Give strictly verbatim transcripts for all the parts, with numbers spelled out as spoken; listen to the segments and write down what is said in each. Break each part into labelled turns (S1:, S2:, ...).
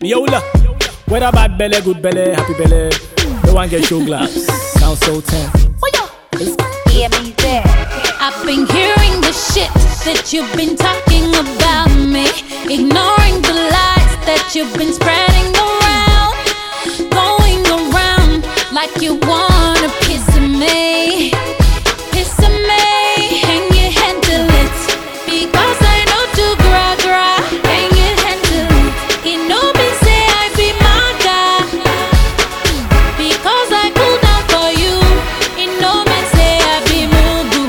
S1: Yola, whether bad belly, good belly, happy belly, no one get show glass. Sound so tense.
S2: Yeah, me there.
S3: I've been hearing the shit that you've been talking about me, ignoring the lies that you've been spreading around, going around like you want a piece of me, piece of me. Can you handle it? Because I know to gra gra. Can you handle it? You know me say I be my guy, because I cool down for you. You know me say I be mugu.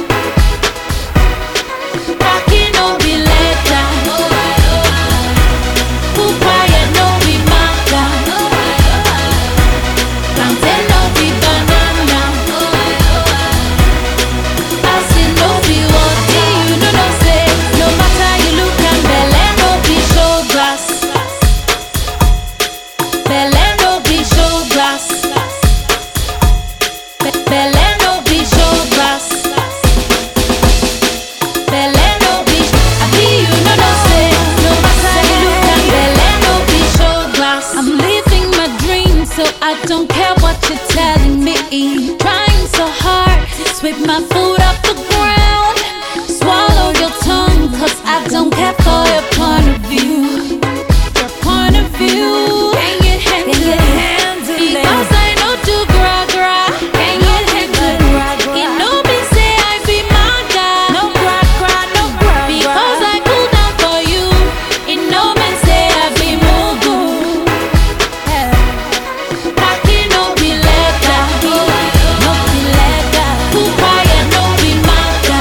S3: Rocky no be later. Who quiet no be maga. Plantain no be banana. I see no be water. You know no say. No matter you look and belle no be show glass. Belle no be show glass. Be- Belle no be show glass. Belle no be. I be you know no say. No matter you look and belle no be show glass. I'm living my dream, so I don't care what you're telling me. Trying so hard, sweep my foot off the ground. Swallow your tongue, cause I don't care for your point of view. Your point of view. Can you handle it? Because I know to gra gra. Can you handle it? You know me say I be my guy. No gra gra, no gra gra. Because I cool down for you. You know me say I be mugu. Rocky no be later. No be later. Who quiet no be maga.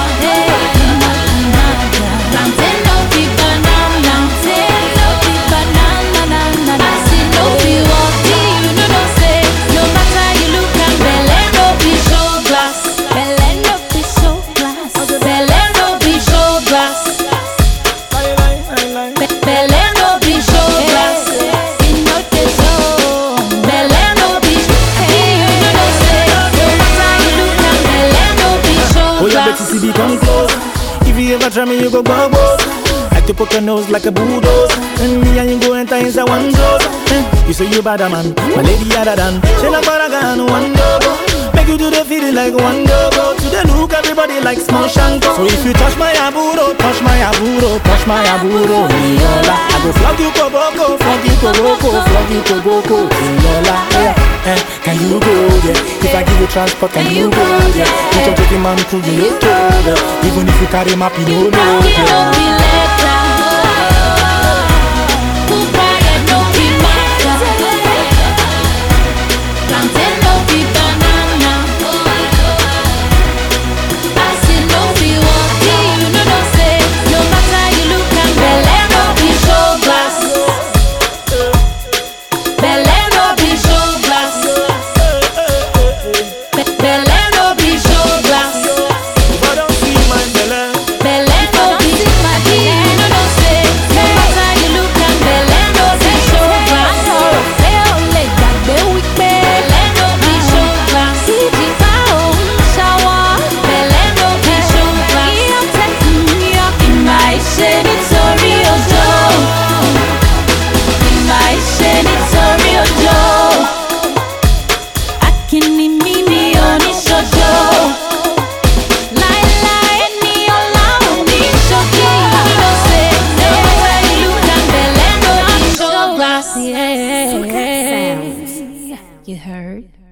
S3: Plantain no be banana. Plantain no be banana. I see no be water. You know no say. No matter you look and belle no be show glass. Belle no be show glass. Belle no be show glass. Be- Belle no be show glass. You know the show. Belle no be. You know no say. No matter you look and belle no be show
S1: Oh, yeah,
S3: glass.
S1: Betty C B, come close. If you ever try me, you go bubbles. Like to poke your nose like a bulldozer. And me and you go enter inside one door. Eh, you say you bad man, my lady other than. She like baragan one double. Make you do the feeling like one double. To the look, everybody like small shanko. So if you touch my aburo, touch my aburo, touch my aburo, Yola, I go flog you koboko, flog you koboko, flog you koboko, Yola. Eh, eh, can you go there? If I give you transport, can you go there? Put your pretty man through the little. Even if you carry my pino, no.
S3: Rocky no be later. Who quiet no be maga. Plantain no be banana. I see no be water. You know no say. No matter you look and belle no be show glass. Belle no be show glass. Be- Belle no be show glass.
S1: If I don't see my belly,
S3: Belle no be my dear. You know no say. No matter you look and belle no be show glass. Say ole gbàgbé wípé belle no be show glass. Ìjì ká òun ṣàwọ̀. Belle no be show glass. Ìyá tẹ̀sí yọ. Ìmọ̀ àìṣe nítorí òjò. Ìmọ̀ àìṣe nítorí òjò. Akíní mi ni oníṣojo. Láéláé ni ọlá oníṣojo. You know say, no matter you look and belle no be show glass. Yeah.
S2: Sounds.
S3: You heard?